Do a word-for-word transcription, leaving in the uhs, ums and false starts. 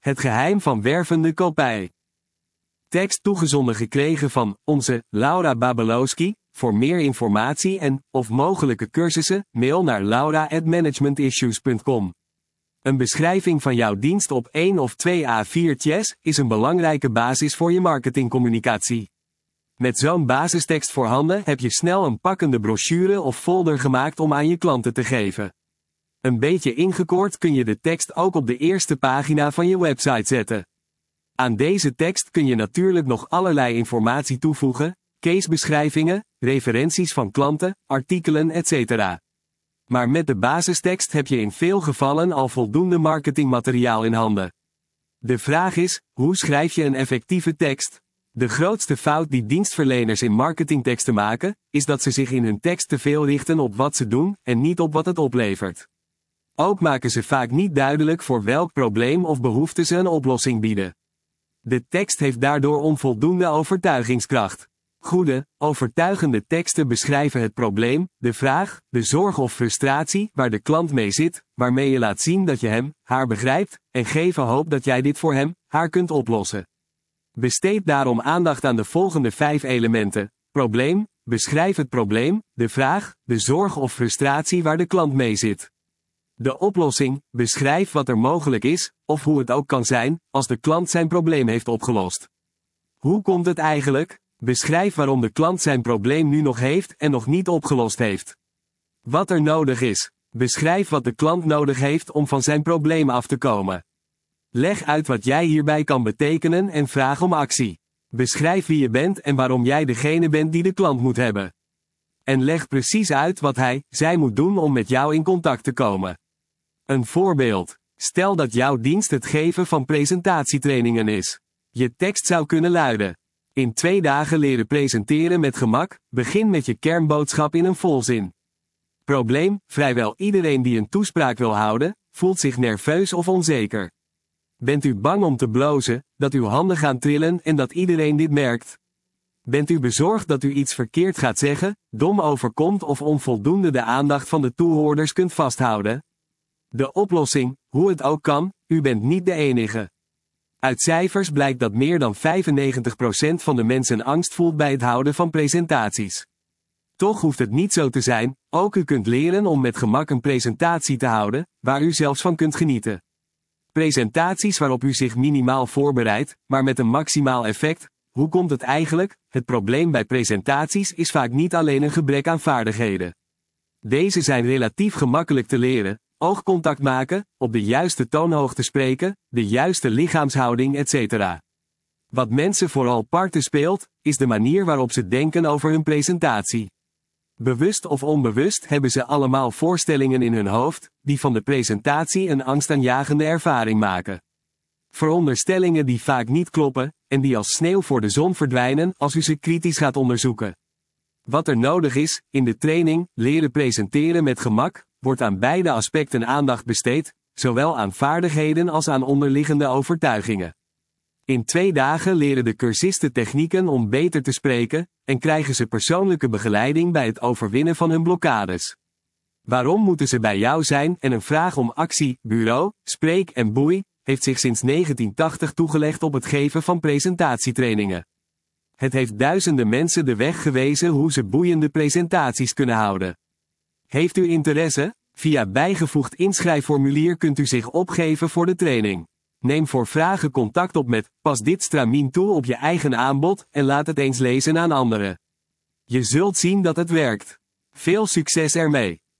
Het geheim van wervende kopij. Tekst toegezonden gekregen van onze Laura Babelowski. Voor meer informatie en of mogelijke cursussen, mail naar laura at managementissues punt com. Een beschrijving van jouw dienst op één of twee A vier 'tjes is een belangrijke basis voor je marketingcommunicatie. Met zo'n basistekst voorhanden heb je snel een pakkende brochure of folder gemaakt om aan je klanten te geven. Een beetje ingekort kun je de tekst ook op de eerste pagina van je website zetten. Aan deze tekst kun je natuurlijk nog allerlei informatie toevoegen, casebeschrijvingen, referenties van klanten, artikelen et cetera. Maar met de basistekst heb je in veel gevallen al voldoende marketingmateriaal in handen. De vraag is, hoe schrijf je een effectieve tekst? De grootste fout die dienstverleners in marketingteksten maken, is dat ze zich in hun tekst te veel richten op wat ze doen en niet op wat het oplevert. Ook maken ze vaak niet duidelijk voor welk probleem of behoefte ze een oplossing bieden. De tekst heeft daardoor onvoldoende overtuigingskracht. Goede, overtuigende teksten beschrijven het probleem, de vraag, de zorg of frustratie waar de klant mee zit, waarmee je laat zien dat je hem, haar begrijpt, en geven hoop dat jij dit voor hem, haar kunt oplossen. Besteed daarom aandacht aan de volgende vijf elementen: probleem, beschrijf het probleem, de vraag, de zorg of frustratie waar de klant mee zit. De oplossing, beschrijf wat er mogelijk is, of hoe het ook kan zijn, als de klant zijn probleem heeft opgelost. Hoe komt het eigenlijk? Beschrijf waarom de klant zijn probleem nu nog heeft en nog niet opgelost heeft. Wat er nodig is. Beschrijf wat de klant nodig heeft om van zijn probleem af te komen. Leg uit wat jij hierbij kan betekenen en vraag om actie. Beschrijf wie je bent en waarom jij degene bent die de klant moet hebben. En leg precies uit wat hij, zij moet doen om met jou in contact te komen. Een voorbeeld. Stel dat jouw dienst het geven van presentatietrainingen is. Je tekst zou kunnen luiden: in twee dagen leren presenteren met gemak, begin met je kernboodschap in een volzin. Probleem, vrijwel iedereen die een toespraak wil houden, voelt zich nerveus of onzeker. Bent u bang om te blozen, dat uw handen gaan trillen en dat iedereen dit merkt? Bent u bezorgd dat u iets verkeerd gaat zeggen, dom overkomt of onvoldoende de aandacht van de toehoorders kunt vasthouden? De oplossing, hoe het ook kan, u bent niet de enige. Uit cijfers blijkt dat meer dan vijfennegentig procent van de mensen angst voelt bij het houden van presentaties. Toch hoeft het niet zo te zijn, ook u kunt leren om met gemak een presentatie te houden, waar u zelfs van kunt genieten. Presentaties waarop u zich minimaal voorbereidt, maar met een maximaal effect. Hoe komt het eigenlijk? Het probleem bij presentaties is vaak niet alleen een gebrek aan vaardigheden. Deze zijn relatief gemakkelijk te leren: oogcontact maken, op de juiste toonhoogte spreken, de juiste lichaamshouding et cetera. Wat mensen vooral parten speelt, is de manier waarop ze denken over hun presentatie. Bewust of onbewust hebben ze allemaal voorstellingen in hun hoofd, die van de presentatie een angstaanjagende ervaring maken. Veronderstellingen die vaak niet kloppen, en die als sneeuw voor de zon verdwijnen als u ze kritisch gaat onderzoeken. Wat er nodig is, in de training, leren presenteren met gemak, wordt aan beide aspecten aandacht besteed, zowel aan vaardigheden als aan onderliggende overtuigingen. In twee dagen leren de cursisten technieken om beter te spreken, en krijgen ze persoonlijke begeleiding bij het overwinnen van hun blokkades. Waarom moeten ze bij jou zijn en een vraag om actie, bureau, spreek en boei, heeft zich sinds negentien tachtig toegelegd op het geven van presentatietrainingen. Het heeft duizenden mensen de weg gewezen hoe ze boeiende presentaties kunnen houden. Heeft u interesse? Via bijgevoegd inschrijfformulier kunt u zich opgeven voor de training. Neem voor vragen contact op met Pas dit stramien toe op je eigen aanbod en laat het eens lezen aan anderen. Je zult zien dat het werkt. Veel succes ermee!